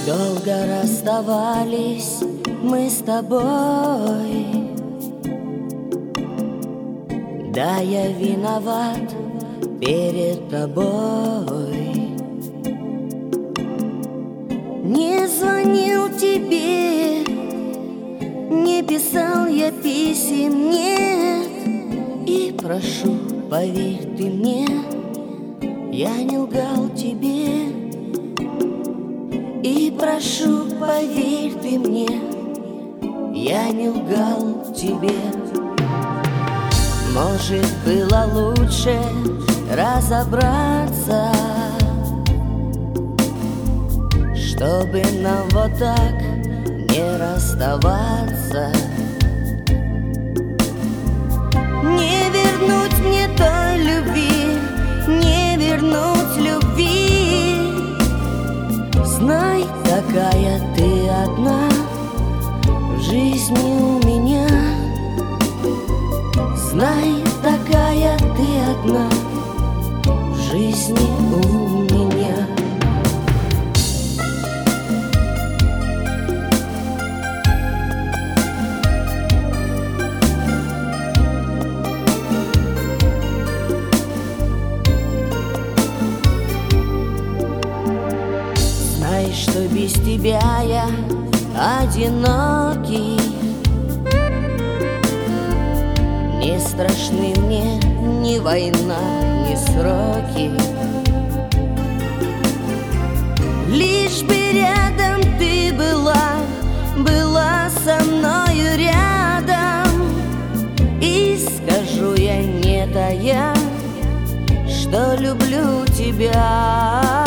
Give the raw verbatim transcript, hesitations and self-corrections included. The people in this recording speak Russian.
Долго расставались мы с тобой. Да, я виноват перед тобой. Не звонил тебе, не писал я писем, нет. И прошу, поверь ты мне, я не лгал тебе. И прошу, поверь ты мне, я не лгал тебе. Может, было лучше разобраться, чтобы нам вот так не расставаться. Не вернуть мне той любви, не вернуть любви. Знай, такая ты одна в жизни у меня. Знай, такая ты одна в жизни у меня. Знай, что без тебя я одинокий. Не страшны мне ни война, ни сроки. Лишь бы рядом ты была, была со мною рядом. И скажу я, не тая, что люблю тебя.